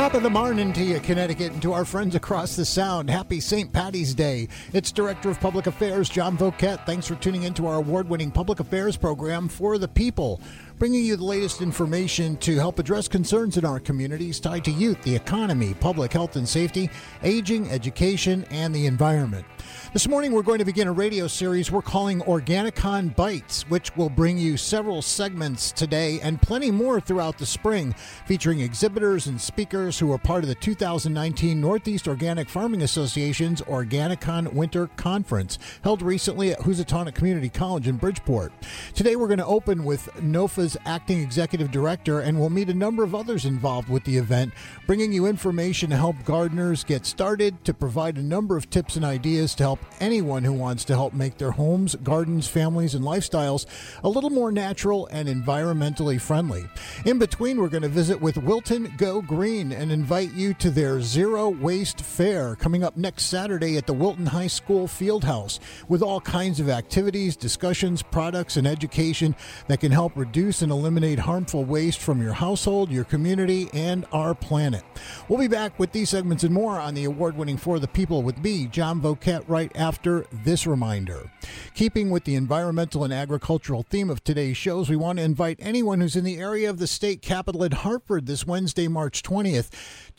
Top of the morning to you, Connecticut, and to our friends across the Sound. Happy St. Patty's Day. It's Director of Public Affairs, John Voket. Thanks for tuning into our award-winning public affairs program, For the People, bringing you the latest information to help address concerns in our communities tied to youth, the economy, public health and safety, aging, education, and the environment. This morning, we're going to begin a radio series we're calling Organicon Bites, which will bring you several segments today and plenty more throughout the spring, featuring exhibitors and speakers who are part of the 2019 Northeast Organic Farming Association's Organicon Winter Conference, held recently at Housatonic Community College in Bridgeport. Today, we're going to open with NOFA's acting executive director, and we'll meet a number of others involved with the event, bringing you information to help gardeners get started, to provide a number of tips and ideas to help anyone who wants to help make their homes, gardens, families, and lifestyles a little more natural and environmentally friendly. In between, we're going to visit with Wilton Go Green and invite you to their Zero Waste Fair coming up next Saturday at the Wilton High School Fieldhouse, with all kinds of activities, discussions, products, and education that can help reduce and eliminate harmful waste from your household, your community, and our planet. We'll be back with these segments and more on the award-winning For the People with me, John Voket, right after this reminder. Keeping with the environmental and agricultural theme of today's shows, we want to invite anyone who's in the area of the state capitol at Hartford this Wednesday, March 20th,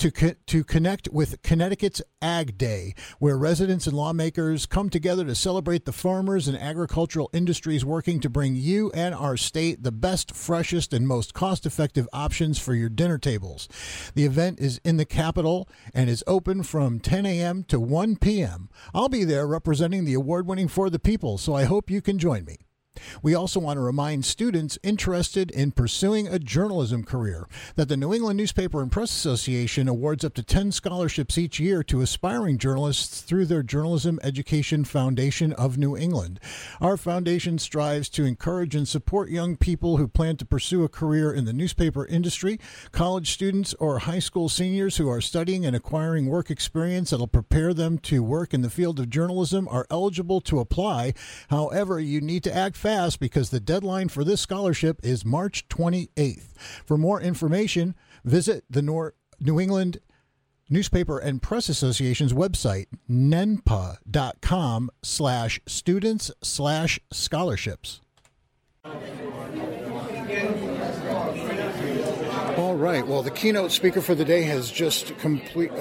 to connect with Connecticut's Ag Day, where residents and lawmakers come together to celebrate the farmers and agricultural industries working to bring you and our state the best, freshest, and most cost-effective options for your dinner tables. The event is in the Capitol and is open from 10 a.m. to 1 p.m. I'll be there representing the award-winning For the People, so I hope you can join me. We also want to remind students interested in pursuing a journalism career that the New England Newspaper and Press Association awards up to 10 scholarships each year to aspiring journalists through their Journalism Education Foundation of New England. Our foundation strives to encourage and support young people who plan to pursue a career in the newspaper industry, college students, or high school seniors who are studying and acquiring work experience that will prepare them to work in the field of journalism are eligible to apply. However, you need to act fast because the deadline for this scholarship is March 28th. For more information, visit the New England Newspaper and Press Association's website, nenpa.com/students/scholarships. All right. Well, the keynote speaker for the day has just completed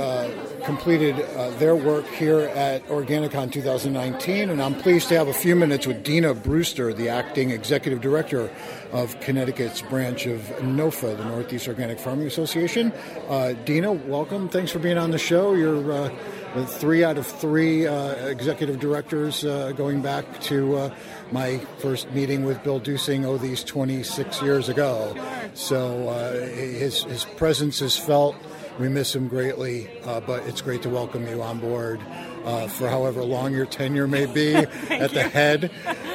their work here at Organicon 2019, and I'm pleased to have a few minutes with Dina Brewster, the acting executive director of Connecticut's branch of NOFA, the Northeast Organic Farming Association. Dina, welcome. Thanks for being on the show. You're 3 out of 3 executive directors going back to my first meeting with Bill Dusing, these 26 years ago. So his presence is felt. We miss him greatly, but it's great to welcome you on board for however long your tenure may be at the head.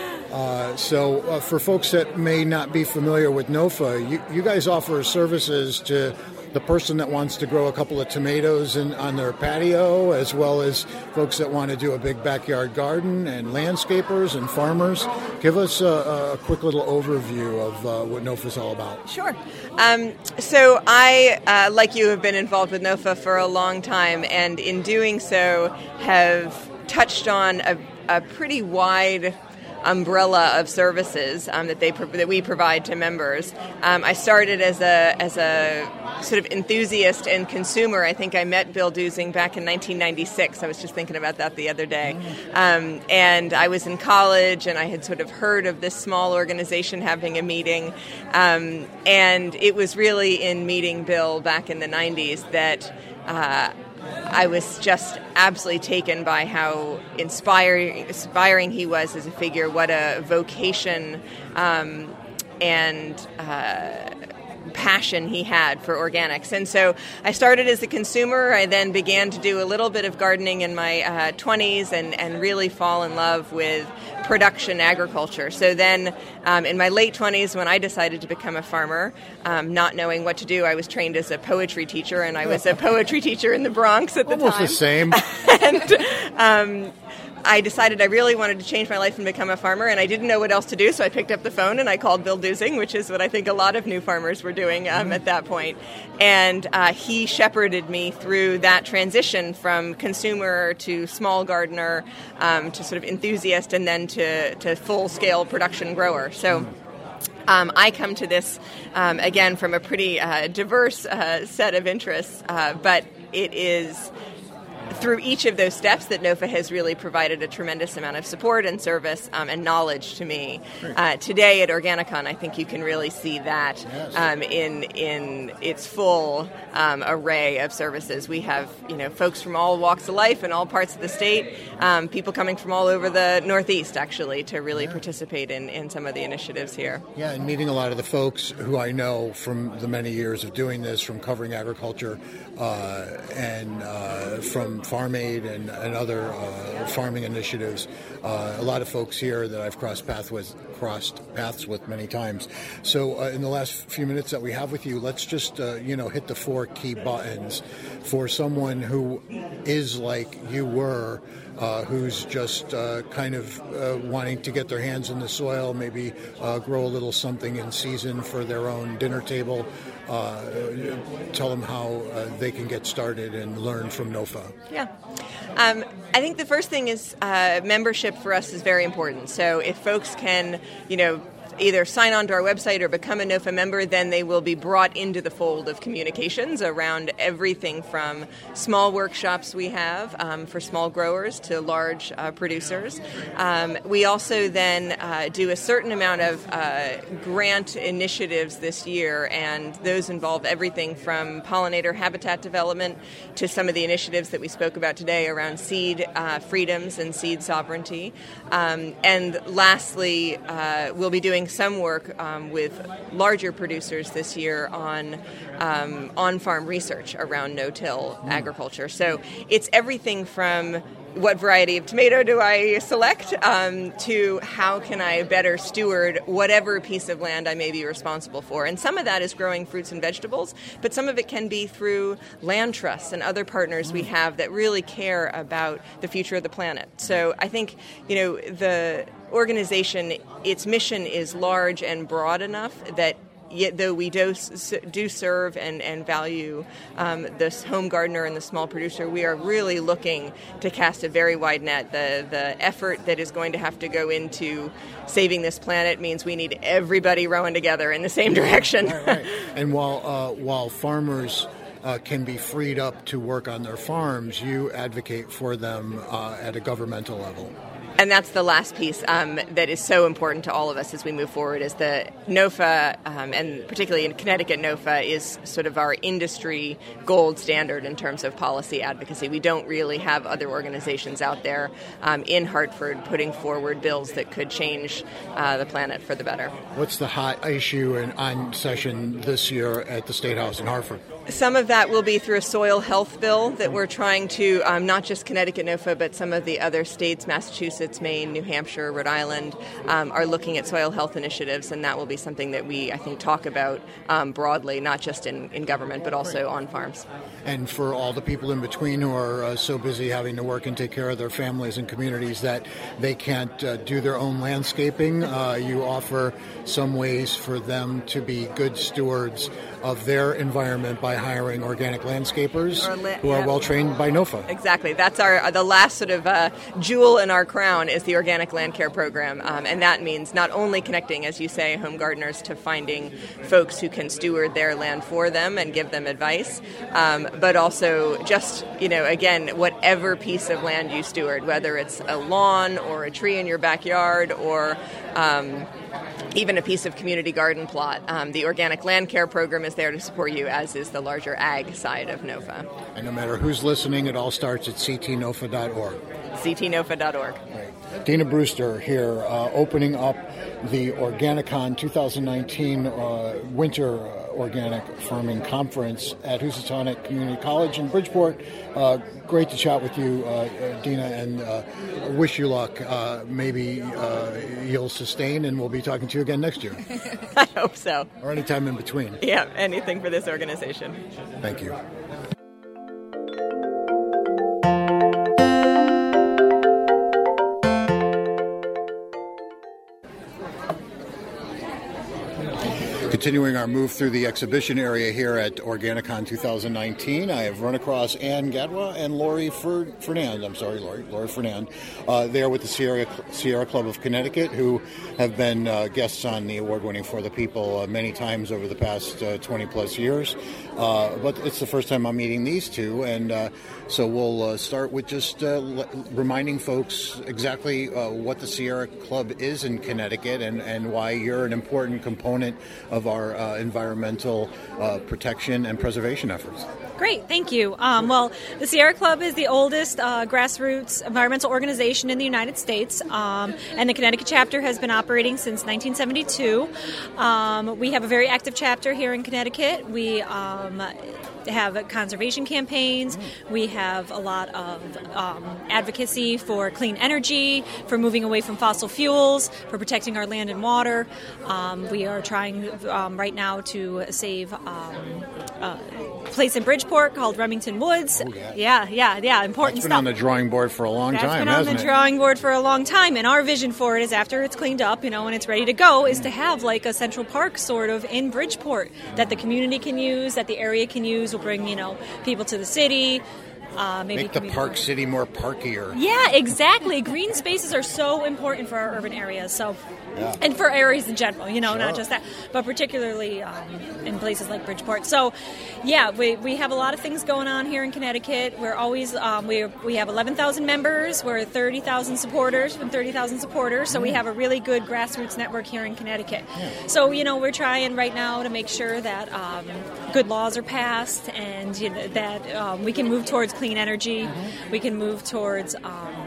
So for folks that may not be familiar with NOFA, you guys offer services to the person that wants to grow a couple of tomatoes on their patio, as well as folks that want to do a big backyard garden, and landscapers and farmers. Give us a quick little overview of what NOFA is all about. Sure. So I, like you, have been involved with NOFA for a long time, and in doing so have touched on a pretty wide umbrella of services that we provide to members. I started as a sort of enthusiast and consumer. I think I met Bill Dusing back in 1996. I was just thinking about that the other day. And I was in college, and I had sort of heard of this small organization having a meeting. And it was really in meeting Bill back in the 90s that I was just absolutely taken by how inspiring he was as a figure, what a vocation and passion he had for organics. And so I started as a consumer. I then began to do a little bit of gardening in my 20s and really fall in love with production agriculture. So then in my late 20s, when I decided to become a farmer, not knowing what to do, I was trained as a poetry teacher, and I was a poetry teacher in the Bronx at the time. Almost the same. And I decided I really wanted to change my life and become a farmer, and I didn't know what else to do, so I picked up the phone and I called Bill Dusing, which is what I think a lot of new farmers were doing at that point. And he shepherded me through that transition from consumer to small gardener to sort of enthusiast and then to full-scale production grower. So I come to this, again, from a pretty diverse set of interests, but it is through each of those steps that NOFA has really provided a tremendous amount of support and service and knowledge to me. Today at Organicon, I think you can really see that in its full array of services. We have folks from all walks of life and all parts of the state, people coming from all over the Northeast, actually, to really participate in some of the initiatives here. Yeah, and meeting a lot of the folks who I know from the many years of doing this, from covering agriculture and from Farm Aid and other farming initiatives. A lot of folks here that I've crossed paths with many times. So in the last few minutes that we have with you, let's just hit the 4 key buttons for someone who is like you were, who's just kind of wanting to get their hands in the soil, maybe grow a little something in season for their own dinner table. Tell them how they can get started and learn from NOFA. Yeah. I think the first thing is membership for us is very important. So if folks can, either sign on to our website or become a NOFA member, then they will be brought into the fold of communications around everything from small workshops we have for small growers to large producers. We also then do a certain amount of grant initiatives this year, and those involve everything from pollinator habitat development to some of the initiatives that we spoke about today around seed freedoms and seed sovereignty. And lastly, we'll be doing some work with larger producers this year on on-farm research around no-till agriculture. So it's everything from what variety of tomato do I select to how can I better steward whatever piece of land I may be responsible for. And some of that is growing fruits and vegetables, but some of it can be through land trusts and other partners we have that really care about the future of the planet. So I think, the organization, its mission is large and broad enough that yet though we do serve and value this home gardener and the small producer, we are really looking to cast a very wide net. The effort that is going to have to go into saving this planet means we need everybody rowing together in the same direction. Right. And while farmers can be freed up to work on their farms, you advocate for them at a governmental level. And that's the last piece that is so important to all of us as we move forward, is the NOFA, and particularly in Connecticut, NOFA is sort of our industry gold standard in terms of policy advocacy. We don't really have other organizations out there in Hartford putting forward bills that could change the planet for the better. What's the hot issue on session this year at the State House in Hartford? Some of that will be through a soil health bill that we're trying to, not just Connecticut NOFA, but some of the other states, Massachusetts, Maine, New Hampshire, Rhode Island, are looking at soil health initiatives, and that will be something that we, I think, talk about broadly, not just in government, but also on farms. And for all the people in between who are so busy having to work and take care of their families and communities that they can't do their own landscaping, you offer some ways for them to be good stewards of their environment by hiring organic landscapers who are well trained by NOFA. Exactly. That's the last sort of jewel in our crown is the Organic Land Care Program. And that means not only connecting, as you say, home gardeners to finding folks who can steward their land for them and give them advice, but also just, again, whatever piece of land you steward, whether it's a lawn or a tree in your backyard or even a piece of community garden plot. The Organic Land Care Program is there to support you, as is the larger ag side of NOFA. And no matter who's listening, it all starts at ctnofa.org. ctnofa.org. Right. Dina Brewster here, opening up the Organicon 2019 Winter Organic Farming Conference at Housatonic Community College in Bridgeport. Great to chat with you, Dina, and wish you luck. Maybe you'll sustain, and we'll be talking to you again next year. I hope so. Or anytime in between. Yeah, anything for this organization. Thank you. Continuing our move through the exhibition area here at Organicon 2019, I have run across Ann Gadwa and Lori Fernand. Lori Fernand. They're with the Sierra Club of Connecticut, who have been guests on the award-winning For the People many times over the past 20-plus years. But it's the first time I'm meeting these two, and so we'll start with just reminding folks exactly what the Sierra Club is in Connecticut and why you're an important component of our environmental protection and preservation efforts. Great, thank you. Well, the Sierra Club is the oldest grassroots environmental organization in the United States, and the Connecticut chapter has been operating since 1972. We have a very active chapter here in Connecticut. We have conservation campaigns. We have a lot of advocacy for clean energy, for moving away from fossil fuels, for protecting our land and water. We are trying right now to save a place in Bridgeport called Remington Woods. Oh, yeah, important That's been stuff. on the drawing board for a long time, hasn't it? That's been on the drawing board for a long time, and our vision for it is after it's cleaned up, and it's ready to go, is to have like a central park sort of in Bridgeport that the community can use, that the area can use. We'll bring, people to the city. Maybe make the park city more parkier. Yeah, exactly. Green spaces are so important for our urban areas. So, and for areas in general, sure. Not just that, but particularly in places like Bridgeport. So, yeah, we have a lot of things going on here in Connecticut. We're always we have 11,000 members. We're 30,000 supporters from 30,000 supporters. So we have a really good grassroots network here in Connecticut. Yeah. So we're trying right now to make sure that good laws are passed and that we can move towards clean energy. Mm-hmm. We can move towards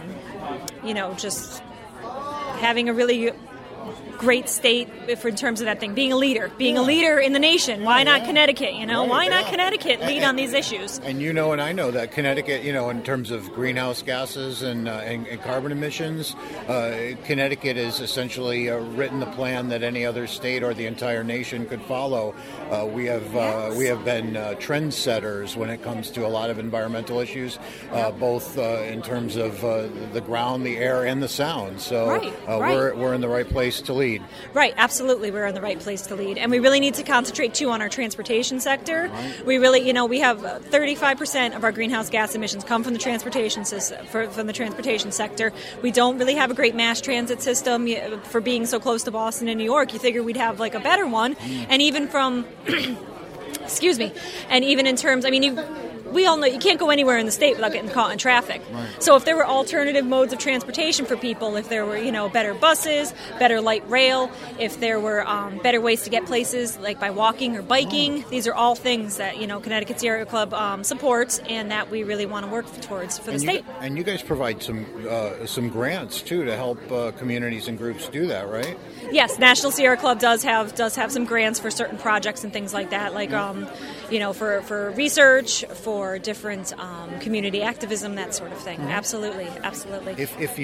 just having a really great state in terms of that thing, being a leader in the nation. Why not Connecticut? Why not Connecticut lead on these issues? And and I know that Connecticut, in terms of greenhouse gases and carbon emissions, Connecticut has essentially written the plan that any other state or the entire nation could follow. We have been trendsetters when it comes to a lot of environmental issues, both in terms of the ground, the air, and the sound. So we're in the right place to lead. Right, absolutely. We're in the right place to lead. And we really need to concentrate, too, on our transportation sector. Right. We really, we have 35% of our greenhouse gas emissions come from the transportation sector. We don't really have a great mass transit system for being so close to Boston and New York. You figure we'd have, a better one. And even from, excuse me, and even in terms, we all know you can't go anywhere in the state without getting caught in traffic. Right. So if there were alternative modes of transportation for people, if there were, better buses, better light rail, if there were better ways to get places like by walking or biking, these are all things that, Connecticut Sierra Club supports and that we really want to work towards for the state. And you guys provide some grants, too, to help communities and groups do that, right? Yes, National Sierra Club does have some grants for certain projects and things like that, like, for research, for different community activism, that sort of thing. Mm-hmm. Absolutely. If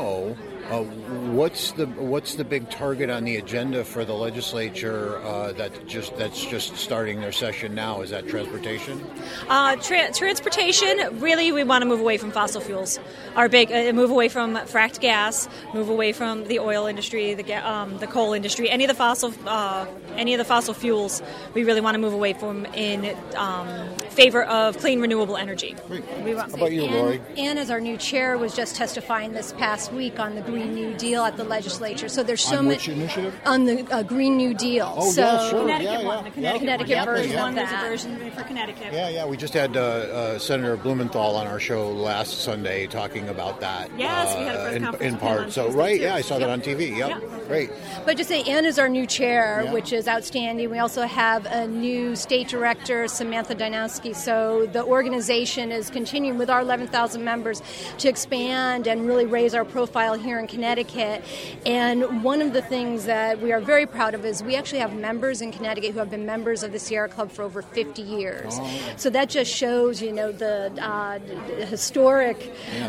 what's the big target on the agenda for the legislature that's just starting their session now? Is that transportation? Transportation. Really, we want to move away from fossil fuels. Our big move away from fracked gas, move away from the oil industry, the coal industry, any of the fossil fuels. We really want to move away from in favor of clean renewable energy. How about you, Lori? Ann, as our new chair, was just testifying this past week on the Green New Deal at the legislature. So there's so much initiative on the Green New Deal. Oh, so yeah, sure. Connecticut one. The Connecticut version of There's that. a version for Connecticut. Yeah. We just had Senator Blumenthal on our show last Sunday talking about that. Yes, we had a press conference in part. So Tuesday, too. I saw that on TV. Yep. Great. But just say Ann is our new chair, which is outstanding. We also have a new state director, Samantha Dynowski. So the organization is continuing with our 11,000 members to expand and really raise our profile here in Connecticut. And one of the things that we are very proud of is we actually have members in Connecticut who have been members of the Sierra Club for over 50 years. So that just shows, the historic,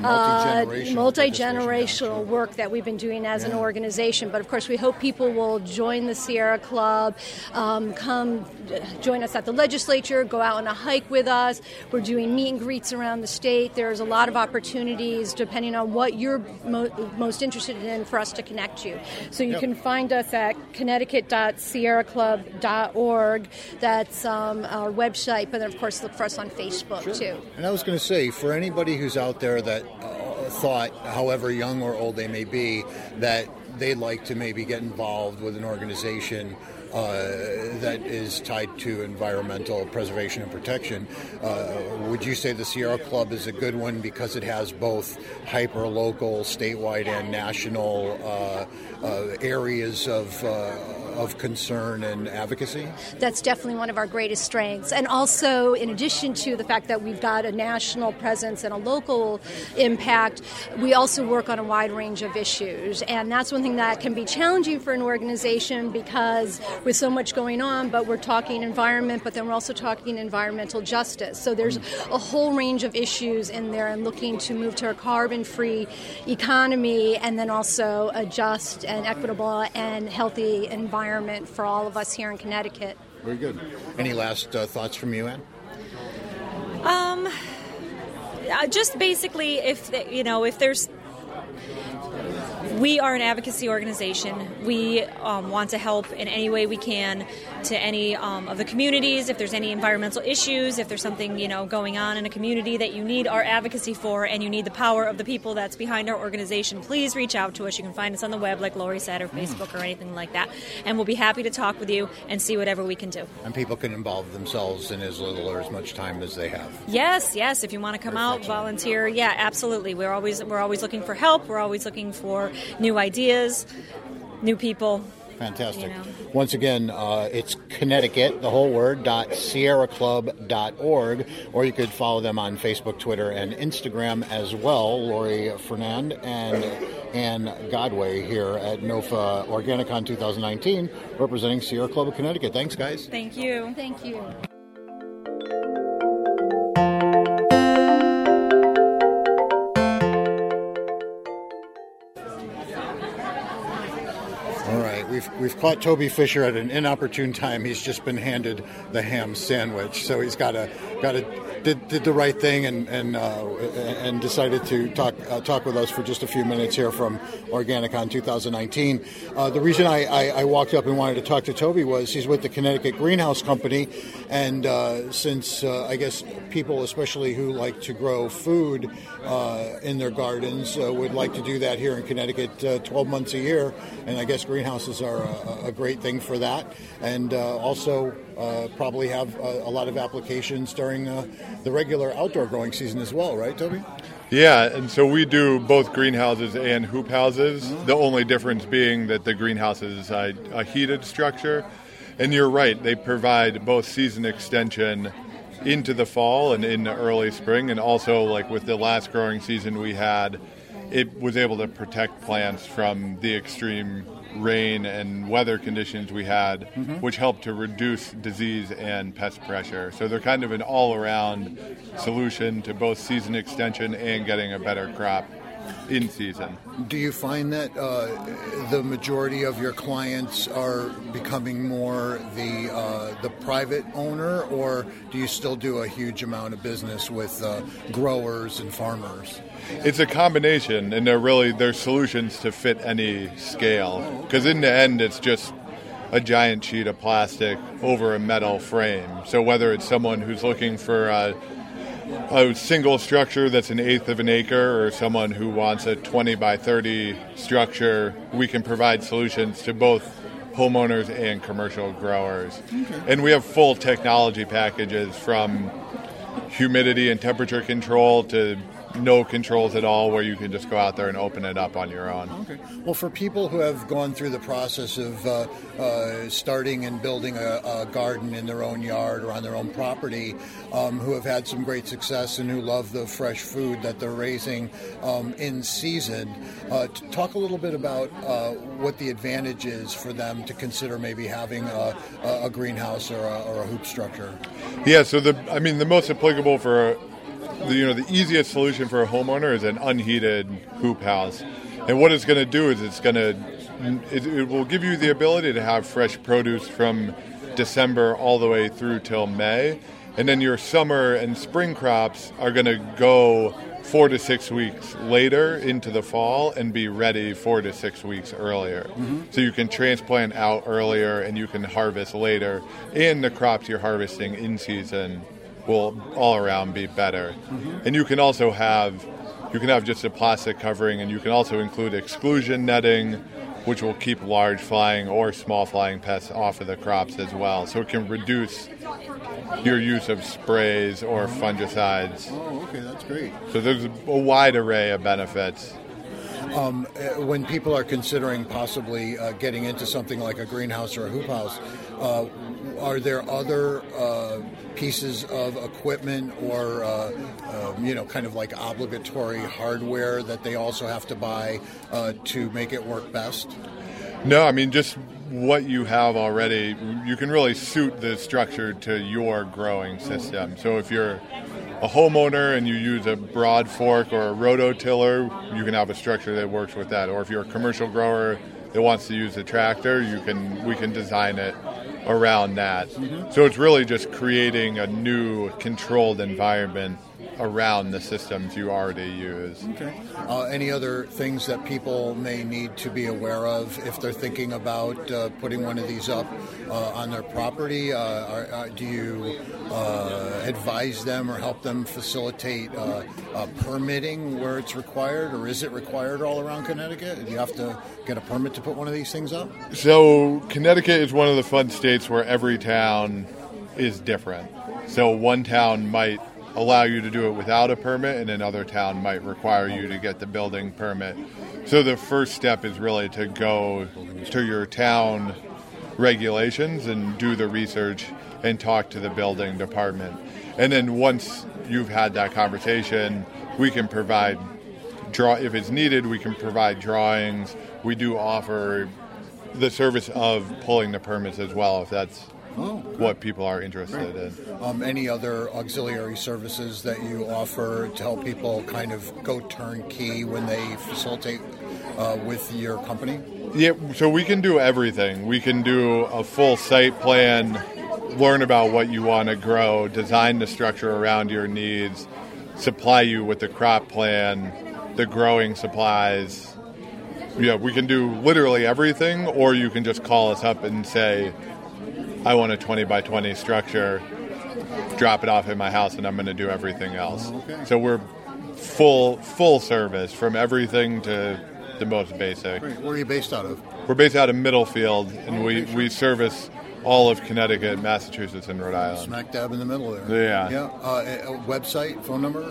multi-generational work that we've been doing as an organization. But of course, we hope people will join the Sierra Club, come join us at the legislature, go out on a hike with us. We're doing meet and greets around the state. There's a lot of opportunities depending on what you're most interested in for us to connect you. So you can find us at connecticut.sierraclub.org. That's our website, but then, of course, look for us on Facebook, too. And I was going to say, for anybody who's out there that thought, however young or old they may be, that they'd like to maybe get involved with an organization that is tied to environmental preservation and protection, would you say the Sierra Club is a good one because it has both hyper-local, statewide, and national areas of concern and advocacy? That's definitely one of our greatest strengths. And also, in addition to the fact that we've got a national presence and a local impact, we also work on a wide range of issues. And that's one thing that can be challenging for an organization because with so much going on, but we're talking environment, but then we're also talking environmental justice. So there's a whole range of issues in there and looking to move to a carbon-free economy and then also a just and equitable and healthy environment for all of us here in Connecticut. Very good. Any last thoughts from you, Ann? Just basically, if there's, we are an advocacy organization. We want to help in any way we can to any of the communities. If there's any environmental issues, if there's something going on in a community that you need our advocacy for, and you need the power of the people that's behind our organization, please reach out to us. You can find us on the web, like Lori said, or Facebook, or anything like that, and we'll be happy to talk with you and see whatever we can do. And people can involve themselves in as little or as much time as they have. Yes. If you want to come out, volunteer, absolutely. We're always looking for help. We're always looking for new ideas, new people. Fantastic. Once again, it's Connecticut, the whole word, .sierraclub.org, or you could follow them on Facebook, Twitter, and Instagram as well. Lori Fernand and Ann Godway here at NOFA Organicon 2019, representing Sierra Club of Connecticut. Thanks, guys. Thank you. Thank you. We've caught Toby Fisher at an inopportune time. He's just been handed the ham sandwich, so he's did the right thing and decided to talk with us for just a few minutes here from Organicon 2019. The reason I walked up and wanted to talk to Toby was he's with the Connecticut Greenhouse Company, and since I guess people, especially who like to grow food in their gardens, would like to do that here in Connecticut 12 months a year, and I guess greenhouses are a great thing for that, and also probably have a lot of applications during the regular outdoor growing season as well, right, Toby? Yeah, and so we do both greenhouses and hoop houses, the only difference being that the greenhouse is a heated structure. And you're right, they provide both season extension into the fall and in the early spring, and also, like with the last growing season we had, it was able to protect plants from the extreme rain and weather conditions we had, which helped to reduce disease and pest pressure. So they're kind of an all-around solution to both season extension and getting a better crop in season. Do you find that the majority of your clients are becoming more the private owner, or do you still do a huge amount of business with growers and farmers? It's a combination, and they're solutions to fit any scale. Because in the end, it's just a giant sheet of plastic over a metal frame. So whether it's someone who's looking for a single structure that's 1/8 of an acre, or someone who wants a 20 by 30 structure, we can provide solutions to both homeowners and commercial growers. Okay. And we have full technology packages, from humidity and temperature control to no controls at all, where you can just go out there and open it up on your own. Okay. Well, for people who have gone through the process of starting and building a garden in their own yard or on their own property, who have had some great success and who love the fresh food that they're raising in season, talk a little bit about what the advantage is for them to consider maybe having a greenhouse or a hoop structure. Yeah, so the most applicable for the easiest solution for a homeowner is an unheated hoop house. And what it's going to do is it will give you the ability to have fresh produce from December all the way through till May. And then your summer and spring crops are going to go 4 to 6 weeks later into the fall and be ready 4 to 6 weeks earlier. So you can transplant out earlier and you can harvest later, and the crops you're harvesting in season will all around be better. And you can also have just a plastic covering, and you can also include exclusion netting, which will keep large flying or small flying pests off of the crops as well. So it can reduce your use of sprays or fungicides. Oh, okay, that's great. So there's a wide array of benefits. When people are considering possibly getting into something like a greenhouse or a hoop house, are there other pieces of equipment or, kind of like obligatory hardware that they also have to buy to make it work best? No, I mean, just what you have already, you can really suit the structure to your growing system. So if you're a homeowner and you use a broad fork or a rototiller, you can have a structure that works with that. Or if you're a commercial grower that wants to use a tractor, we can design it around that. So it's really just creating a new controlled environment around the systems you already use. Okay. Any other things that people may need to be aware of if they're thinking about putting one of these up on their property? Do you advise them or help them facilitate permitting where it's required, or is it required all around Connecticut? Do you have to get a permit to put one of these things up? So Connecticut is one of the fun states where every town is different. So one town might allow you to do it without a permit, and another town might require you to get the building permit. So the first step is really to go to your town regulations and do the research and talk to the building department. And then once you've had that conversation, we can provide, if it's needed, we can provide drawings. We do offer the service of pulling the permits as well, if that's what people are interested in. Any other auxiliary services that you offer to help people kind of go turnkey when they facilitate with your company? Yeah, so we can do everything. We can do a full site plan, learn about what you want to grow, design the structure around your needs, supply you with the crop plan, the growing supplies. Yeah, we can do literally everything, or you can just call us up and say, I want a 20 by 20 structure, drop it off at my house, and I'm going to do everything else. Okay. So we're full service, from everything to the most basic. Great. Where are you based out of? We're based out of Middlefield, and we service all of Connecticut, Massachusetts, and Rhode Island. Smack dab in the middle there. Yeah. A website, phone number?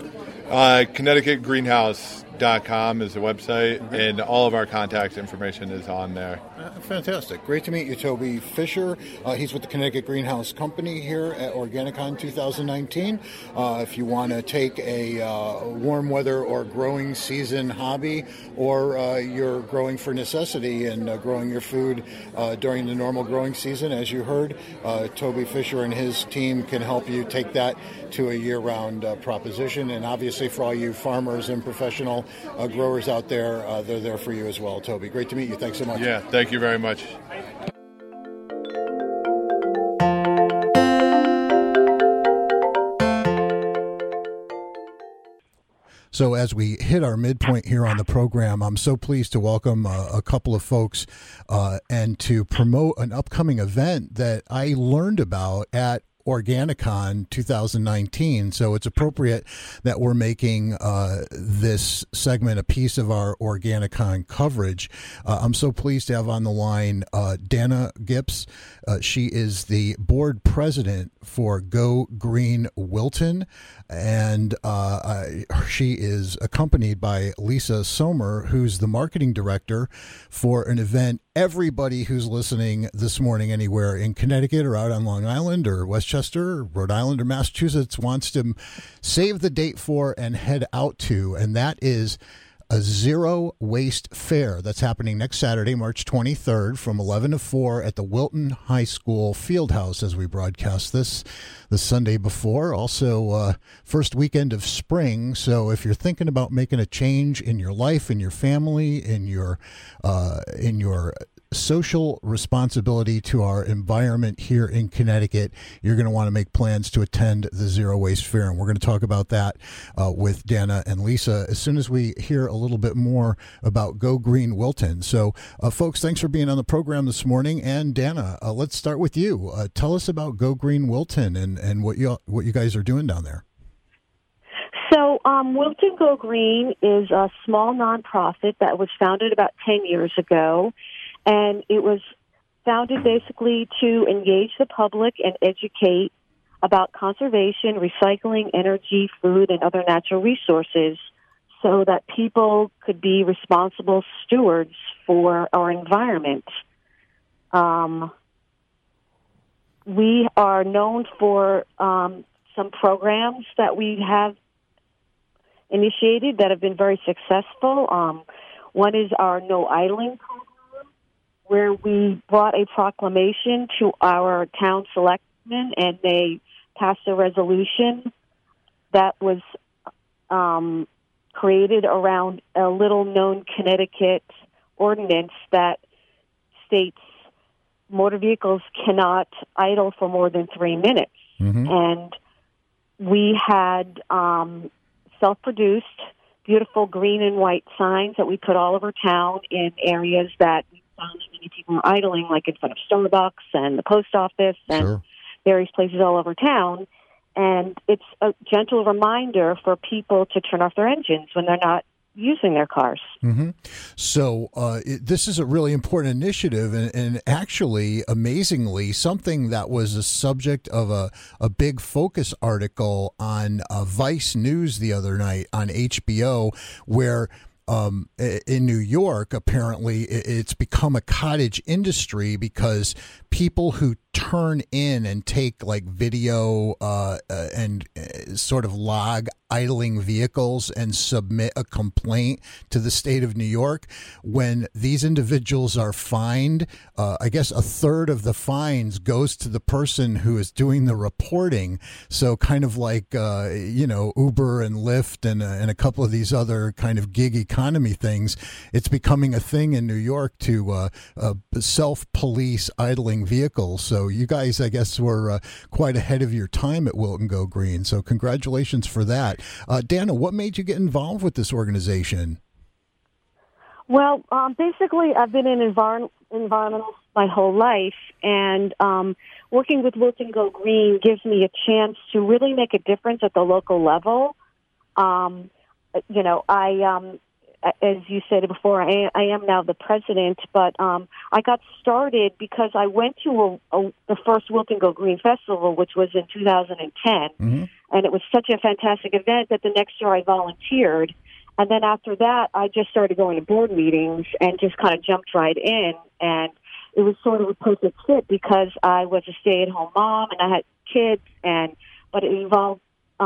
ConnecticutGreenhouse.com is the website, and all of our contact information is on there. Fantastic. Great to meet you, Toby Fisher. He's with the Connecticut Greenhouse Company here at Organicon 2019. If you want to take a warm weather or growing season hobby, or you're growing for necessity and growing your food during the normal growing season, as you heard, Toby Fisher and his team can help you take that to a year-round proposition. And obviously for all you farmers and professional growers out there, they're there for you as well. Toby, great to meet you. Thanks so much. Yeah, thank you very much. So as we hit our midpoint here on the program, I'm so pleased to welcome a couple of folks and to promote an upcoming event that I learned about at Organicon 2019. So it's appropriate that we're making this segment a piece of our Organicon coverage. I'm so pleased to have on the line Dana Gips. She is the board president for Go Green Wilton, and she is accompanied by Lisa Sommer, who's the marketing director for an event everybody who's listening this morning anywhere in Connecticut or out on Long Island or Westchester, Rhode Island, or Massachusetts wants to save the date for and head out to, and that is a Zero Waste Fair that's happening next Saturday, March 23rd from 11 to 4 at the Wilton High School Fieldhouse as we broadcast this the Sunday before. Also, first weekend of spring. So if you're thinking about making a change in your life, in your family, in your social responsibility to our environment here in Connecticut, you're going to want to make plans to attend the Zero Waste Fair. And we're going to talk about that with Dana and Lisa as soon as we hear a little bit more about Go Green Wilton. So, folks, thanks for being on the program this morning. And Dana, let's start with you. Tell us about Go Green Wilton and what you guys are doing down there. So Wilton Go Green is a small nonprofit that was founded about 10 years ago, and it was founded basically to engage the public and educate about conservation, recycling, energy, food, and other natural resources so that people could be responsible stewards for our environment. We are known for some programs that we have initiated that have been very successful. One is our No Idling program, where we brought a proclamation to our town selectmen, and they passed a resolution that was created around a little-known Connecticut ordinance that states motor vehicles cannot idle for more than 3 minutes. Mm-hmm. And we had self-produced, beautiful green and white signs that we put all over town in areas that we found that many people were idling, like in front of Starbucks and the post office and various places all over town. And it's a gentle reminder for people to turn off their engines when they're not using their cars. Mm-hmm. So this is a really important initiative, and actually, amazingly, something that was a subject of a big focus article on Vice News the other night on HBO, where in New York, apparently, it's become a cottage industry because people who turn in and take like video and sort of log idling vehicles and submit a complaint to the state of New York, when these individuals are fined, I guess a third of the fines goes to the person who is doing the reporting. So kind of like, Uber and Lyft and a couple of these other kind of gig economy things, it's becoming a thing in New York to self-police idling vehicles. So you guys, I guess, were quite ahead of your time at Wilton Go Green. So congratulations for that. Dana, what made you get involved with this organization? Well, basically, I've been in environmental my whole life, and working with Wilton Go Green gives me a chance to really make a difference at the local level. As you said before, I am now the president, but I got started because I went to the first Wilton Go Green Festival, which was in 2010, mm-hmm. and it was such a fantastic event that the next year I volunteered. And then after that, I just started going to board meetings and just kind of jumped right in. And it was sort of a perfect fit because I was a stay-at-home mom and I had kids, but it involved,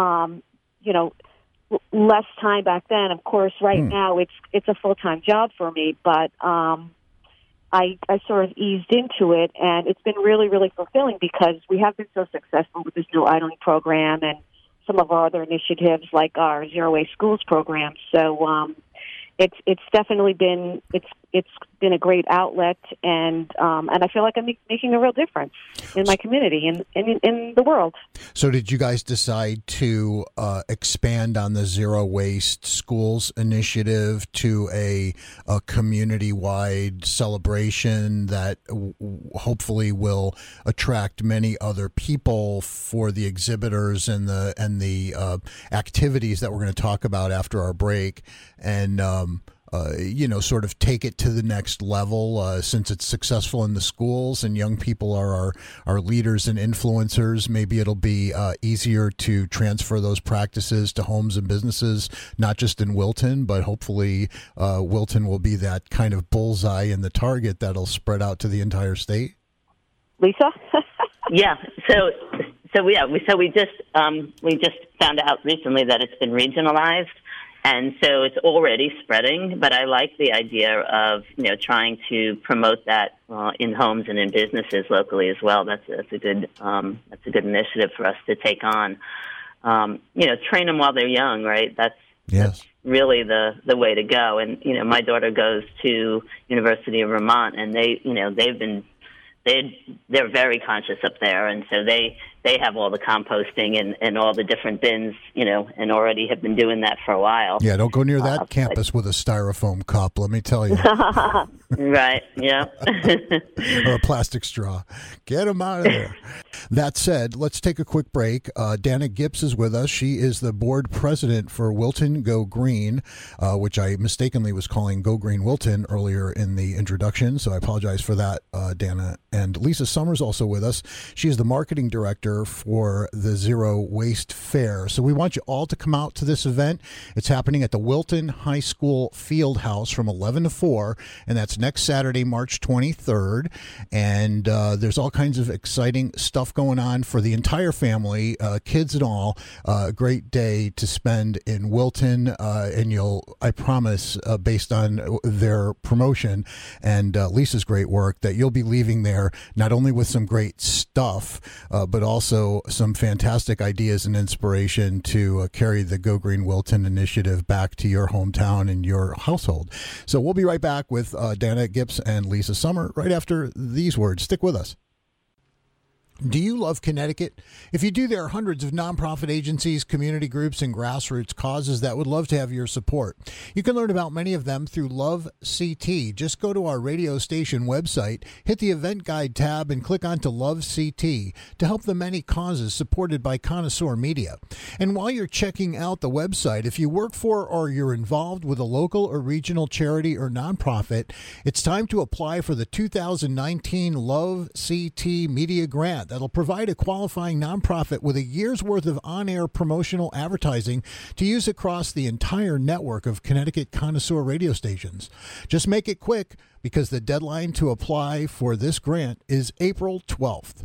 less time back then. Of course, right now it's a full-time job for me, but I sort of eased into it, and it's been really, really fulfilling because we have been so successful with this No Idling program and some of our other initiatives like our Zero Waste Schools program. So it's definitely been it's been a great outlet, and I feel like I'm making a real difference in my community and in the world. So did you guys decide to expand on the Zero Waste Schools initiative to a community-wide celebration that hopefully will attract many other people for the exhibitors and the activities that we're going to talk about after our break, and sort of take it to the next level since it's successful in the schools and young people are our leaders and influencers? Maybe it'll be easier to transfer those practices to homes and businesses, not just in Wilton, but hopefully Wilton will be that kind of bullseye in the target that'll spread out to the entire state. Lisa? Yeah. So we just found out recently that it's been regionalized. And so it's already spreading, but I like the idea of trying to promote that in homes and in businesses locally as well. That's a good initiative for us to take on. Train them while they're young, right? That's Yes. Really the way to go. And, my daughter goes to University of Vermont, and they're very conscious up there, and so they have all the composting and all the different bins, and already have been doing that for a while. Yeah, don't go near that campus with a styrofoam cup, let me tell you. Right, yeah. Or a plastic straw. Get them out of there. That said, let's take a quick break. Dana Gips is with us. She is the board president for Wilton Go Green, which I mistakenly was calling Go Green Wilton earlier in the introduction, so I apologize for that, Dana. And Lisa Summers also with us. She is the marketing director for the Zero Waste Fair. So we want you all to come out to this event. It's happening at the Wilton High School Field House from 11 to 4, and that's next Saturday, March 23rd. And there's all kinds of exciting stuff going on for the entire family, kids and all. A great day to spend in Wilton, and I promise, based on their promotion and Lisa's great work, that you'll be leaving there not only with some great stuff, but also some fantastic ideas and inspiration to carry the Go Green Wilton initiative back to your hometown and your household. So we'll be right back with Dana Gips and Lisa Summer right after these words. Stick with us. Do you love Connecticut? If you do, there are hundreds of nonprofit agencies, community groups, and grassroots causes that would love to have your support. You can learn about many of them through Love CT. Just go to our radio station website, hit the event guide tab, and click on to Love CT to help the many causes supported by Connoisseur Media. And while you're checking out the website, if you work for or you're involved with a local or regional charity or nonprofit, it's time to apply for the 2019 Love CT Media Grant. That'll provide a qualifying nonprofit with a year's worth of on-air promotional advertising to use across the entire network of Connecticut Connoisseur radio stations. Just make it quick, because the deadline to apply for this grant is April 12th.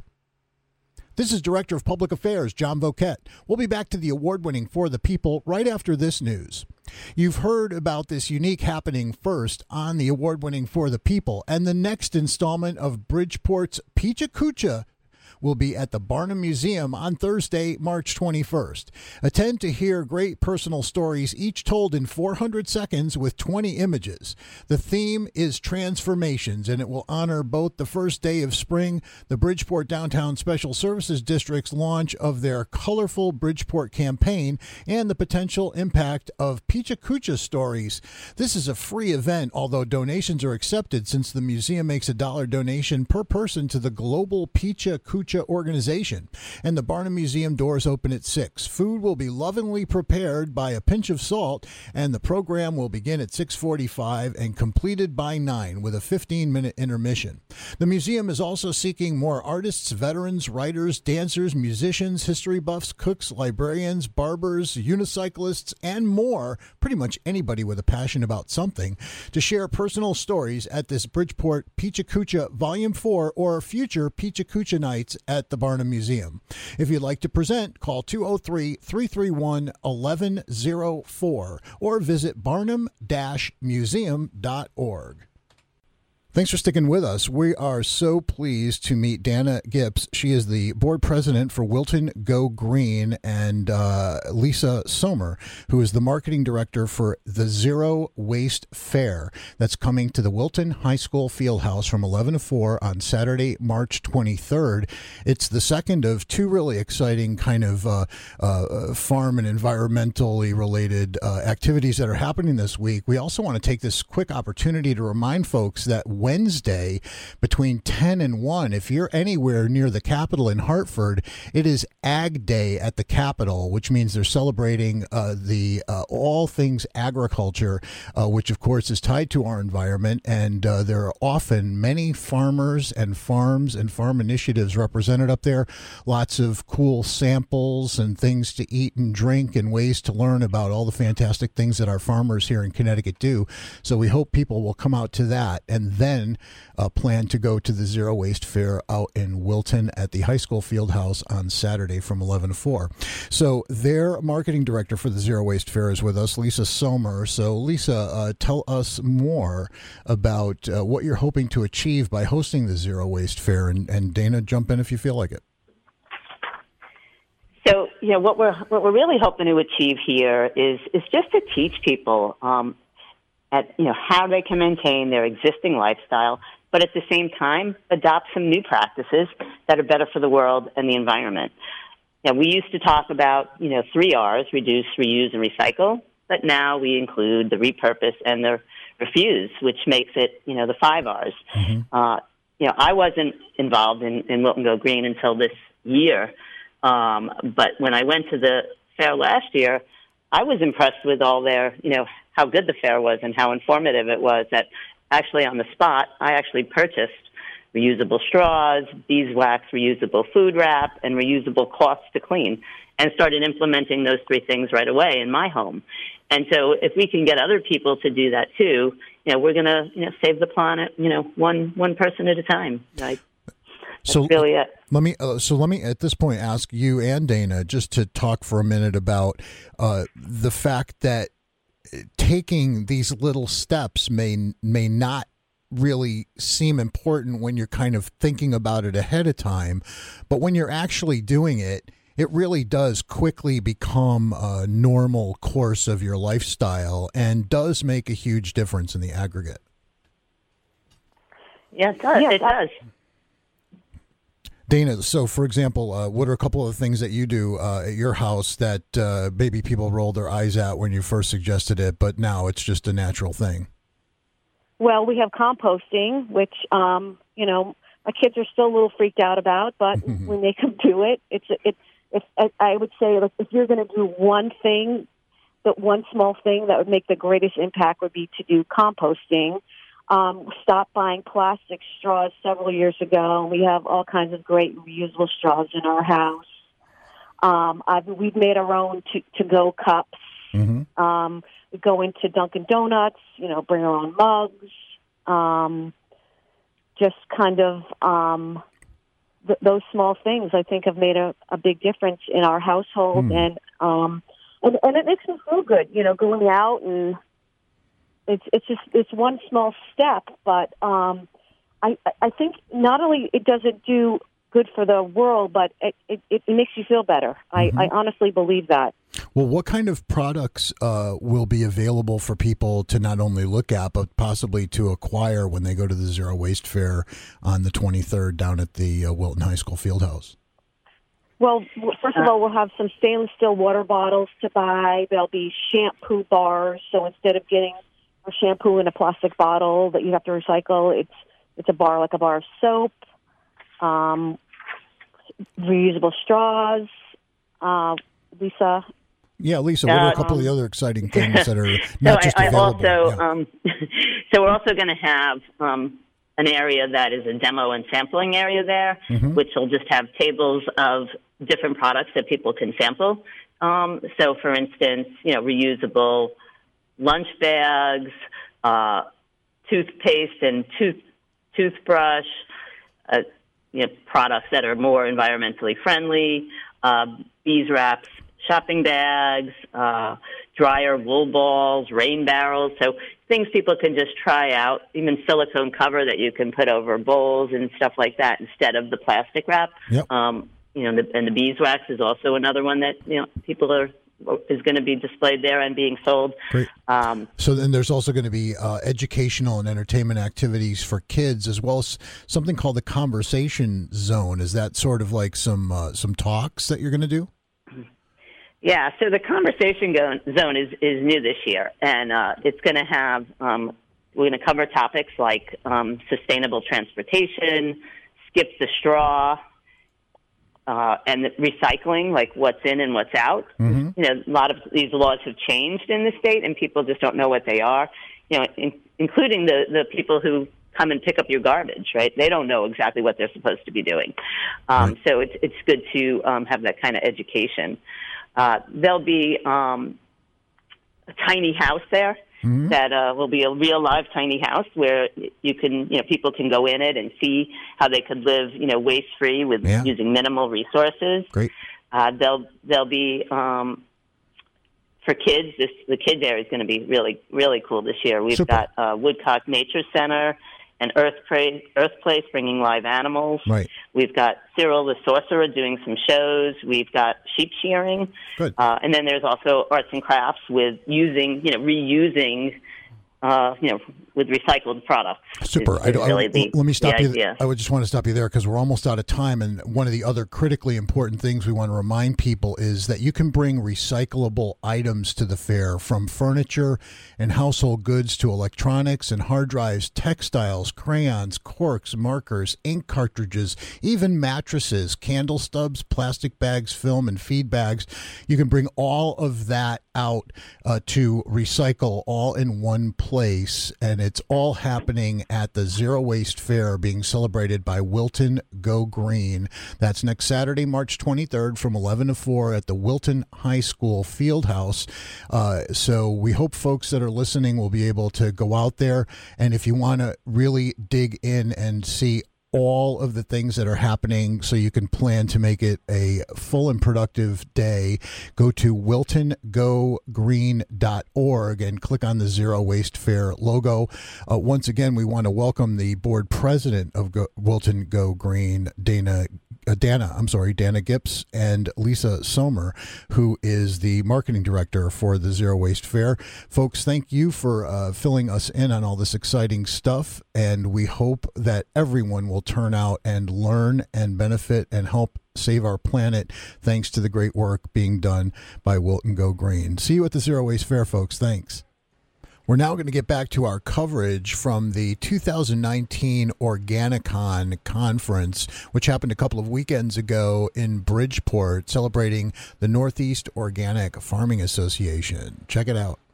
This is Director of Public Affairs, John Voket. We'll be back to the award-winning For the People right after this news. You've heard about this unique happening first on the award-winning For the People, and the next installment of Bridgeport's Pecha Kucha will be at the Barnum Museum on Thursday, March 21st. Attend to hear great personal stories, each told in 400 seconds with 20 images. The theme is transformations, and it will honor both the first day of spring, the Bridgeport Downtown Special Services District's launch of their Colorful Bridgeport campaign, and the potential impact of Pecha Kucha stories. This is a free event, although donations are accepted, since the museum makes a $1 donation per person to the Global Pecha Kucha organization, and the Barnum Museum doors open at 6. Food will be lovingly prepared by a pinch of salt, and the program will begin at 6:45 and completed by 9 with a 15-minute intermission. The museum is also seeking more artists, veterans, writers, dancers, musicians, history buffs, cooks, librarians, barbers, unicyclists, and more, pretty much anybody with a passion about something, to share personal stories at this Bridgeport Pecha Kucha Volume 4 or future Pecha Kucha nights at the Barnum Museum. If you'd like to present, call 203-331-1104 or visit barnum-museum.org. Thanks for sticking with us. We are so pleased to meet Dana Gips. She is the board president for Wilton Go Green, and Lisa Sommer, who is the marketing director for the Zero Waste Fair. That's coming to the Wilton High School Fieldhouse from 11 to 4 on Saturday, March 23rd. It's the second of two really exciting kind of farm and environmentally related activities that are happening this week. We also want to take this quick opportunity to remind folks that Wednesday between 10 and 1, if you're anywhere near the Capitol in Hartford, it is Ag Day at the Capitol, which means they're celebrating the all things agriculture, which of course is tied to our environment. And there are often many farmers and farms and farm initiatives represented up there. Lots of cool samples and things to eat and drink and ways to learn about all the fantastic things that our farmers here in Connecticut do. So we hope people will come out to that, and then plan to go to the Zero Waste Fair out in Wilton at the high school field house on Saturday from 11 to 4. So their marketing director for the Zero Waste Fair is with us, Lisa Sommer. So Lisa, tell us more about what you're hoping to achieve by hosting the Zero Waste Fair, and Dana, jump in if you feel like it. So, what we're really hoping to achieve here is just to teach people how they can maintain their existing lifestyle, but at the same time adopt some new practices that are better for the world and the environment. We used to talk about 3 R's: reduce, reuse, and recycle, but now we include the repurpose and the refuse, which makes it the 5 R's. Mm-hmm. I wasn't involved in Wilton Go Green until this year, but when I went to the fair last year, I was impressed with all their how good the fair was and how informative it was. That actually on the spot, I actually purchased reusable straws, beeswax, reusable food wrap, and reusable cloths to clean, and started implementing those 3 things right away in my home. And so if we can get other people to do that too, we're going to save the planet, one person at a time. Right? That's really it. Let me at this point ask you and Dana just to talk for a minute about the fact that taking these little steps may not really seem important when you're kind of thinking about it ahead of time, but when you're actually doing it, it really does quickly become a normal course of your lifestyle and does make a huge difference in the aggregate. Yeah, it does. It does. Dana, so for example, what are a couple of things that you do at your house that maybe people rolled their eyes at when you first suggested it, but now it's just a natural thing? Well, we have composting, which, my kids are still a little freaked out about, but when they come to it, I would say if you're going to do one thing, but one small thing that would make the greatest impact would be to do composting. Stopped buying plastic straws several years ago. We have all kinds of great reusable straws in our house. We've made our own to-go cups. Mm-hmm. We go into Dunkin' Donuts, bring our own mugs. Just kind of those small things, I think, have made a big difference in our household, and it makes us feel good, going out and. It's one small step, but I think not only it doesn't do good for the world, but it makes you feel better. Mm-hmm. I honestly believe that. Well, what kind of products will be available for people to not only look at, but possibly to acquire when they go to the Zero Waste Fair on the 23rd down at the Wilton High School Fieldhouse? Well, first of all, we'll have some stainless steel water bottles to buy. There'll be shampoo bars, so instead of getting a shampoo in a plastic bottle that you have to recycle, it's a bar like a bar of soap, reusable straws. Lisa? Yeah, Lisa, what are a couple of the other exciting things that are not just available? So we're also going to have an area that is a demo and sampling area there, mm-hmm. which will just have tables of different products that people can sample. So, for instance, reusable lunch bags, toothpaste and toothbrush, products that are more environmentally friendly, beeswax shopping bags, dryer wool balls, rain barrels. So things people can just try out, even silicone cover that you can put over bowls and stuff like that instead of the plastic wrap. Yep. And the beeswax is also another one that, is going to be displayed there and being sold. Great. So then there's also going to be educational and entertainment activities for kids, as well as something called the Conversation Zone. Is that sort of like some talks that you're going to do? Yeah, so the Conversation Zone is new this year, and it's going to have, we're going to cover topics like sustainable transportation, skip the straw, and recycling, like what's in and what's out. Mm-hmm. A lot of these laws have changed in the state, and people just don't know what they are, including the people who come and pick up your garbage, right? They don't know exactly what they're supposed to be doing. Right. So it's good to have that kind of education. There'll be a tiny house there. Mm-hmm. That will be a real live tiny house where you can, people can go in it and see how they could live, waste free with using minimal resources. Great. There'll be for kids. The kids area is going to be really, really cool this year. We've got Woodcock Nature Center and Earth Place bringing live animals. Right. We've got Cyril the Sorcerer doing some shows. We've got sheep shearing. Good. And then there's also arts and crafts with reusing, with recycled products. Super. Let me stop you. I would just want to stop you there because we're almost out of time. And one of the other critically important things we want to remind people is that you can bring recyclable items to the fair, from furniture and household goods to electronics and hard drives, textiles, crayons, corks, markers, ink cartridges, even mattresses, candle stubs, plastic bags, film, and feed bags. You can bring all of that out to recycle all in one place. And it's all happening at the Zero Waste Fair being celebrated by Wilton Go Green. That's next Saturday, March 23rd from 11 to 4 at the Wilton High School Field House. So we hope folks that are listening will be able to go out there. And if you want to really dig in and see all of the things that are happening so you can plan to make it a full and productive day, go to wiltongogreen.org and click on the Zero Waste Fair logo. Once again, we want to welcome the board president of Wilton Go Green, Dana Gips, and Lisa Sommer, who is the marketing director for the Zero Waste Fair. Folks, thank you for filling us in on all this exciting stuff, and we hope that everyone will turn out and learn and benefit and help save our planet thanks to the great work being done by Wilton Go Green. See you at the Zero Waste Fair, folks. Thanks. We're now going to get back to our coverage from the 2019 Organicon conference, which happened a couple of weekends ago in Bridgeport, celebrating the Northeast Organic Farming Association. Check it out.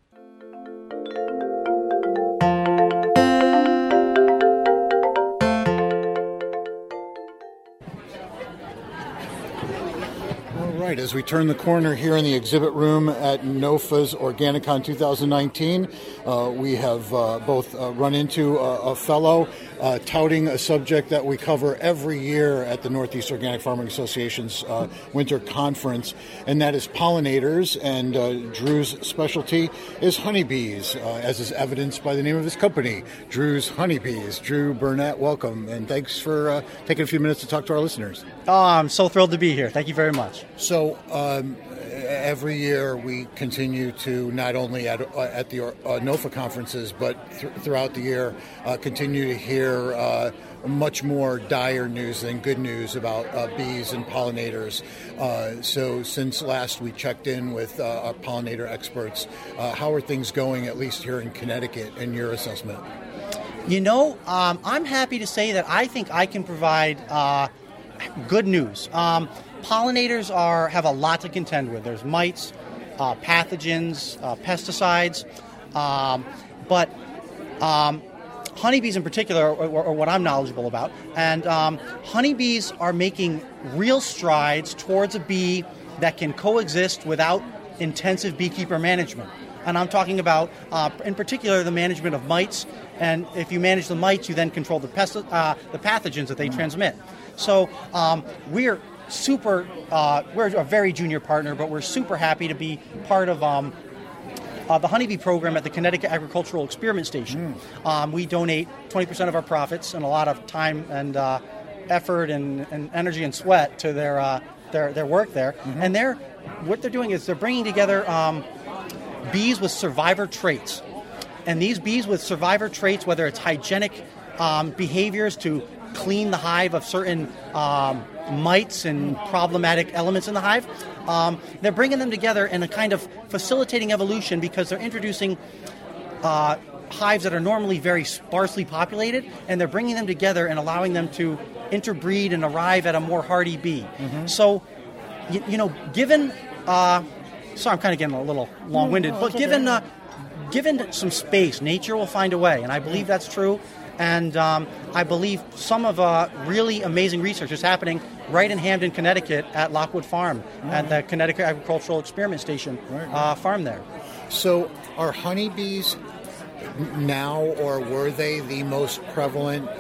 As we turn the corner here in the exhibit room at NOFA's Organicon 2019, we have both run into a fellow touting a subject that we cover every year at the Northeast Organic Farming Association's winter conference, and that is pollinators. And Drew's specialty is honeybees, as is evidenced by the name of his company, Drew's Honeybees. Drew Burnett, welcome, and thanks for taking a few minutes to talk to our listeners. Oh, I'm so thrilled to be here. Thank you very much. So every year we continue to, not only at the NOFA conferences, but throughout the year, continue to hear much more dire news than good news about bees and pollinators. So since last we checked in with our pollinator experts, how are things going, at least here in Connecticut, in your assessment? I'm happy to say that I think I can provide good news. Pollinators have a lot to contend with. There's mites, pathogens, pesticides, but honeybees in particular are what I'm knowledgeable about. And honeybees are making real strides towards a bee that can coexist without intensive beekeeper management. And I'm talking about, in particular, the management of mites. And if you manage the mites, you then control the pathogens that they transmit. So we're a very junior partner, but we're super happy to be part of the honeybee program at the Connecticut Agricultural Experiment Station. We donate 20% of our profits and a lot of time and effort and energy and sweat to their work there. Mm-hmm. And what they're doing is they're bringing together bees with survivor traits. And these bees with survivor traits, whether it's hygienic behaviors to clean the hive of certain mites and problematic elements in the hive, they're bringing them together in a kind of facilitating evolution, because they're introducing hives that are normally very sparsely populated, and they're bringing them together and allowing them to interbreed and arrive at a more hardy bee. Mm-hmm. So, given... sorry, I'm kind of getting a little long-winded, but given some space, nature will find a way, and I believe that's true. And I believe some of really amazing research is happening right in Hamden, Connecticut, at Lockwood Farm, at the Connecticut Agricultural Experiment Station farm there. So are honeybees now, or were they the most prevalent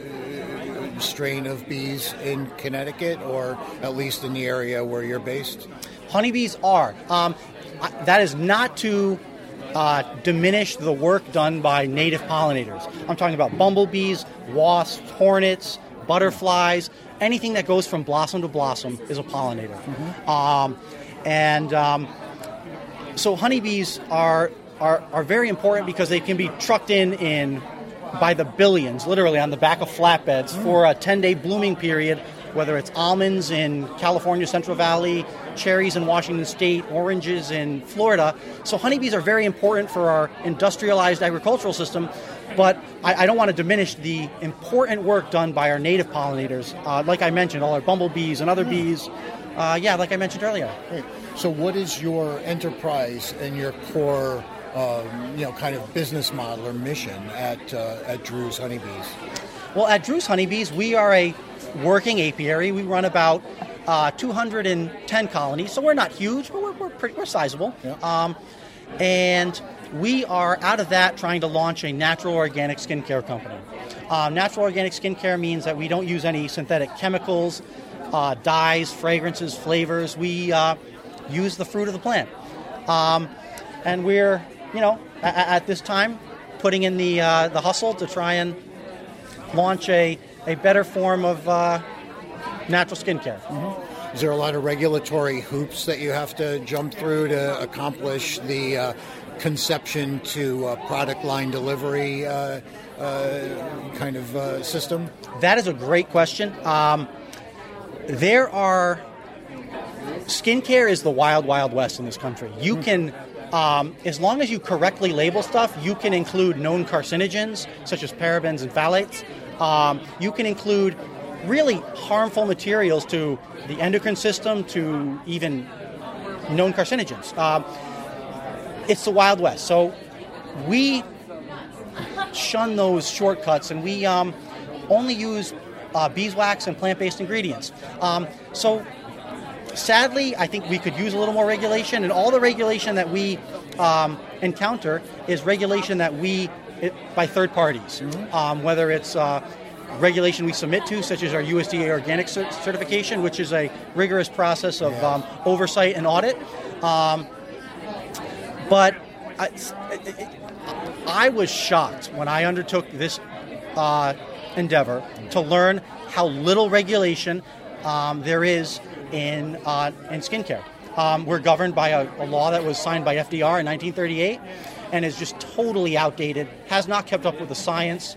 strain of bees in Connecticut, or at least in the area where you're based? Honeybees are. That is not to diminish the work done by native pollinators. I'm talking about bumblebees, wasps, hornets, butterflies. Anything that goes from blossom to blossom is a pollinator. So honeybees are very important because they can be trucked in by the billions, literally on the back of flatbeds for a 10-day blooming period, whether it's almonds in California, Central Valley, cherries in Washington State, oranges in Florida. So honeybees are very important for our industrialized agricultural system, but I don't want to diminish the important work done by our native pollinators, like I mentioned, all our bumblebees and other bees, like I mentioned earlier. Great. So what is your enterprise and your core kind of business model or mission at Drew's Honeybees? Well, at Drew's Honeybees, we are a working apiary. We run about 210 colonies, so we're not huge, but we're sizable. Yeah. And we are, out of that, trying to launch a natural organic skincare company. Natural organic skincare means that we don't use any synthetic chemicals, dyes, fragrances, flavors. We use the fruit of the plant. And we're, at this time, putting in the hustle to try and launch a better form of natural skincare. Mm-hmm. Is there a lot of regulatory hoops that you have to jump through to accomplish the conception to product line delivery kind of system? That is a great question. Skincare is the wild, wild west in this country. You can, as long as you correctly label stuff, you can include known carcinogens, such as parabens and phthalates. You can include really harmful materials to the endocrine system, to even known carcinogens. It's the Wild West. So we shun those shortcuts, and we only use beeswax and plant-based ingredients. So sadly, I think we could use a little more regulation, and all the regulation that we encounter is regulation that by third parties, whether it's regulation we submit to, such as our USDA organic certification, which is a rigorous process of oversight and audit. But I was shocked when I undertook this endeavor to learn how little regulation there is in skincare. We're governed by a law that was signed by FDR in 1938 and is just totally outdated, has not kept up with the science,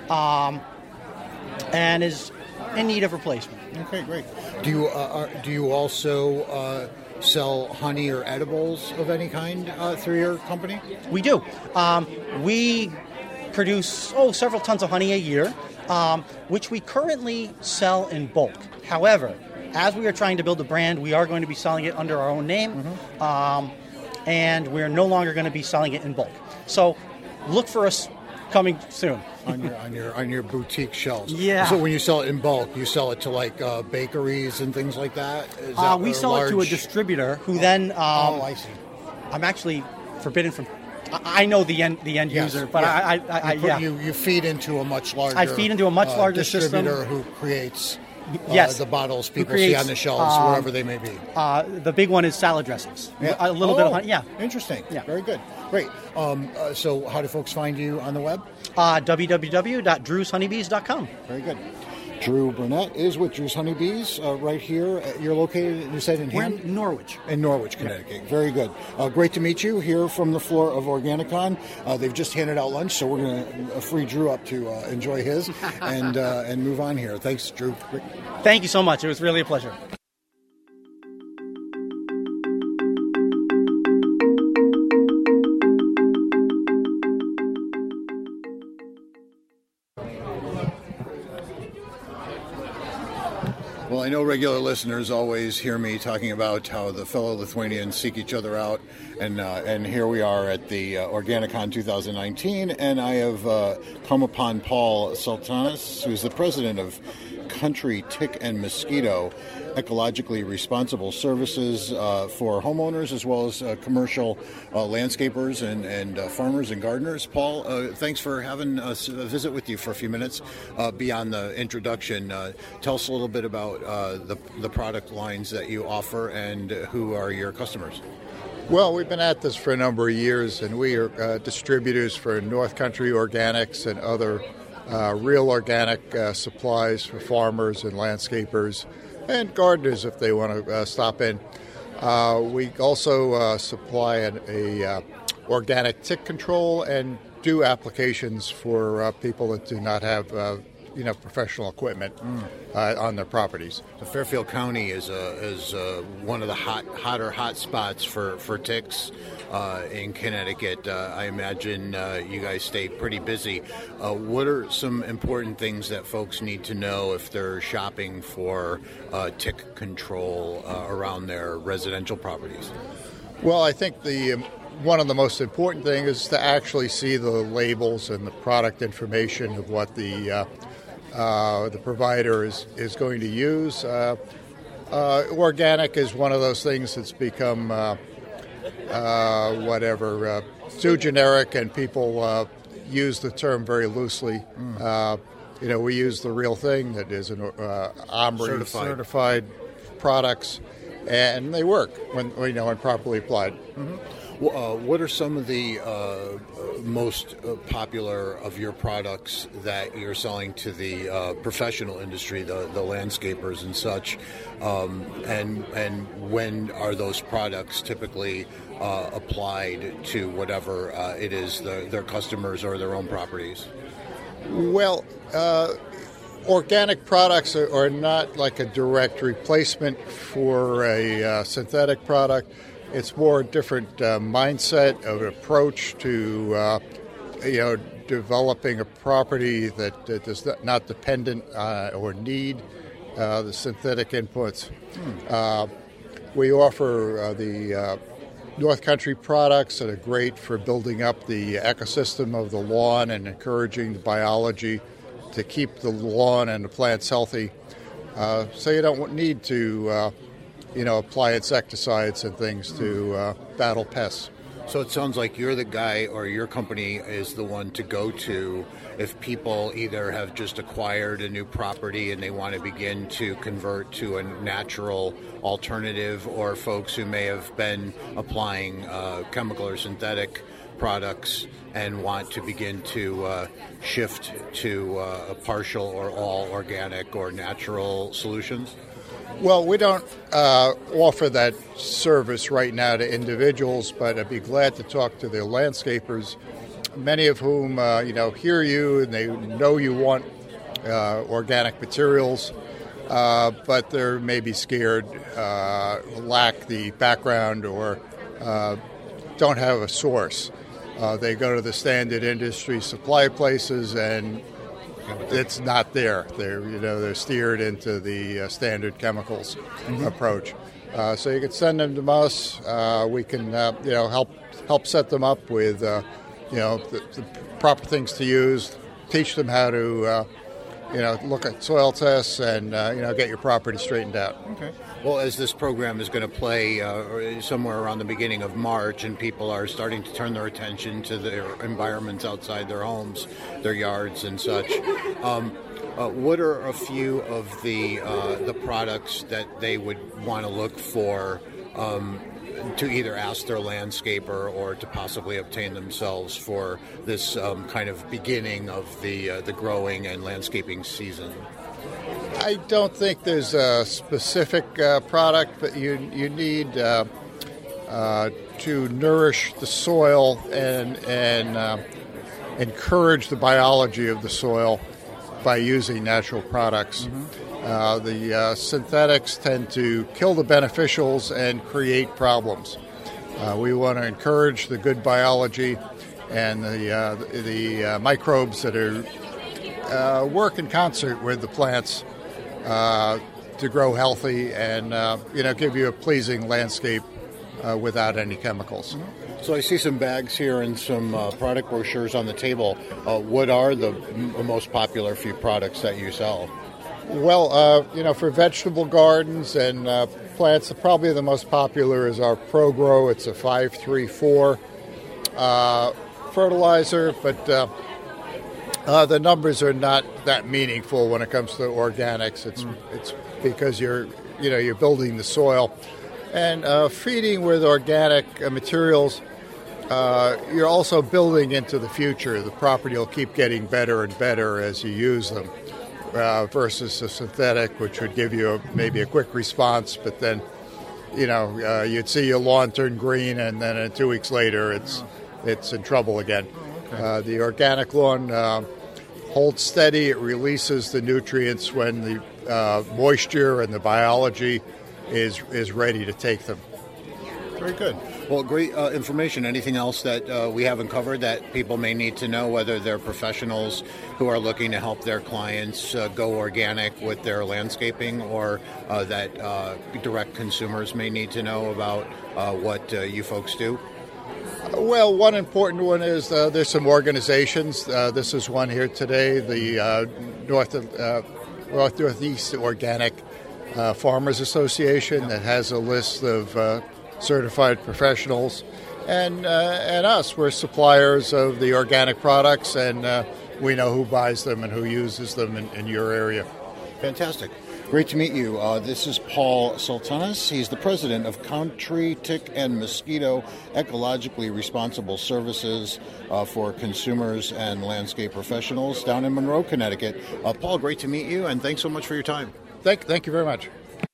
and is in need of replacement. Okay, great. Do you also sell honey or edibles of any kind through your company? We do. We produce several tons of honey a year, which we currently sell in bulk. However, as we are trying to build a brand, we are going to be selling it under our own name, and we're no longer going to be selling it in bulk. So look for us coming soon. on your boutique shelves. Yeah. So when you sell it in bulk, you sell it to like bakeries and things like that? We sell it to a distributor who then... I see. I'm actually forbidden from... I know the end user, but you feed into a much larger... I feed into a much larger distributor system. who creates... Yes. The bottles people see on the shelves, wherever they may be. The big one is salad dressings. Yeah. A little bit of honey. Yeah. Interesting. Yeah. Very good. Great. So how do folks find you on the web? www.drewshoneybees.com. Very good. Drew Burnett is with Drew's Honeybees right here. You're located, you said, We're in Norwich. In Norwich, Connecticut. Yeah. Very good. Great to meet you here from the floor of Organicon. They've just handed out lunch, so we're going to free Drew up to enjoy his and move on here. Thanks, Drew. Thank you so much. It was really a pleasure. Well, I know regular listeners always hear me talking about how the fellow Lithuanians seek each other out, and here we are at the Organicon 2019, and I have come upon Paul Sultanas, who's the president of Country Tick and Mosquito, ecologically responsible services for homeowners as well as commercial landscapers and farmers and gardeners. Paul, thanks for having us visit with you for a few minutes beyond the introduction. Tell us a little bit about the product lines that you offer and who are your customers. Well, we've been at this for a number of years, and we are distributors for North Country Organics and other real organic supplies for farmers and landscapers and gardeners if they want to stop in. We also supply a organic tick control and do applications for people that do not have professional equipment on their properties. So Fairfield County is one of the hotter hot spots for ticks in Connecticut. I imagine you guys stay pretty busy. What are some important things that folks need to know if they're shopping for tick control around their residential properties? Well, I think one of the most important things is to actually see the labels and the product information of what the provider is going to use. Organic is one of those things that's become too generic, and people use the term very loosely. We use the real thing that is an OMRI certified products, and they work when properly applied. Mm-hmm. What are some of the most popular of your products that you're selling to the professional industry, the landscapers and such? And when are those products typically applied to whatever it is their customers or their own properties? Well, organic products are not like a direct replacement for a synthetic product. It's more a different mindset of an approach to, developing a property that is not dependent or need the synthetic inputs. We offer the North Country products that are great for building up the ecosystem of the lawn and encouraging the biology to keep the lawn and the plants healthy. So you don't need to apply insecticides and things to battle pests. So it sounds like you're the guy, or your company is the one to go to if people either have just acquired a new property and they want to begin to convert to a natural alternative, or folks who may have been applying chemical or synthetic products and want to begin to shift to a partial or all organic or natural solutions? Well, we don't offer that service right now to individuals, but I'd be glad to talk to the landscapers, many of whom, hear you and they know you want organic materials, but they're maybe scared, lack the background, or don't have a source. They go to the standard industry supply places and it's not there. They're steered into the standard chemicals approach. So you can send them to us. We can help set them up with the proper things to use. Teach them how to look at soil tests and get your property straightened out. Okay. Well, as this program is going to play somewhere around the beginning of March, and people are starting to turn their attention to their environments outside their homes, their yards and such, what are a few of the products that they would want to look for to either ask their landscaper or to possibly obtain themselves for this kind of beginning of the growing and landscaping season? I don't think there's a specific product, but you need to nourish the soil and encourage the biology of the soil by using natural products. The synthetics tend to kill the beneficials and create problems. We want to encourage the good biology and the microbes that are work in concert with the plants to grow healthy and give you a pleasing landscape without any chemicals. So I see some bags here and some product brochures on the table. What are the most popular few products that you sell? Well, for vegetable gardens and plants, probably the most popular is our ProGrow. It's a 5-3-4 fertilizer, but the numbers are not that meaningful when it comes to organics. It's because you're building the soil, And feeding with organic materials, you're also building into the future. The property will keep getting better and better as you use them, versus a synthetic, which would give you maybe a quick response, but then, you'd see your lawn turn green, and then 2 weeks later, it's in trouble again. The organic lawn holds steady. It releases the nutrients when the moisture and the biology is ready to take them. Very good. Well, great information. Anything else that we haven't covered that people may need to know, whether they're professionals who are looking to help their clients go organic with their landscaping, or that direct consumers may need to know about what you folks do? Well, one important one is there's some organizations. This is one here today, the Northeast Organic Farmers Association, that has a list of certified professionals, and us. We're suppliers of the organic products, and we know who buys them and who uses them in your area. Fantastic. Great to meet you. This is Paul Sultanas. He's the president of Country Tick and Mosquito Ecologically Responsible Services for consumers and landscape professionals down in Monroe, Connecticut. Paul, great to meet you, and thanks so much for your time. Thank you very much.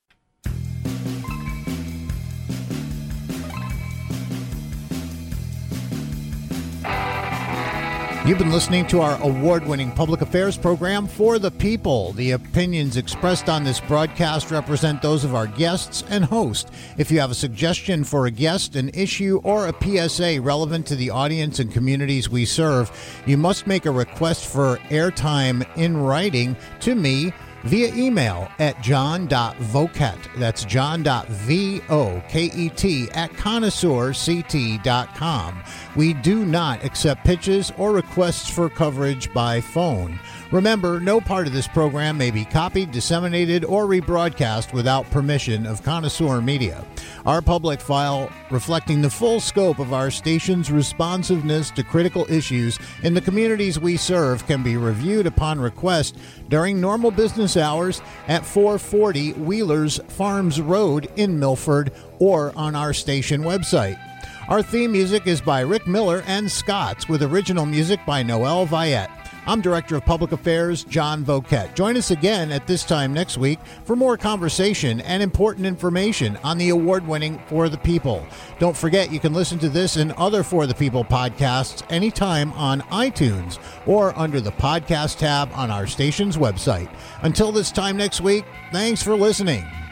You've been listening to our award-winning public affairs program, For the People. The opinions expressed on this broadcast represent those of our guests and host. If you have a suggestion for a guest, an issue, or a PSA relevant to the audience and communities we serve, you must make a request for airtime in writing to me via email at john.voket, that's john.voket at connoisseurct.com. We do not accept pitches or requests for coverage by phone. Remember, no part of this program may be copied, disseminated, or rebroadcast without permission of Connoisseur Media. Our public file, reflecting the full scope of our station's responsiveness to critical issues in the communities we serve, can be reviewed upon request during normal business hours at 440 Wheelers Farms Road in Milford, or on our station website. Our theme music is by Rick Miller and Scots, with original music by Noel Viette. I'm Director of Public Affairs, John Voket. Join us again at this time next week for more conversation and important information on the award-winning For the People. Don't forget, you can listen to this and other For the People podcasts anytime on iTunes or under the podcast tab on our station's website. Until this time next week, thanks for listening.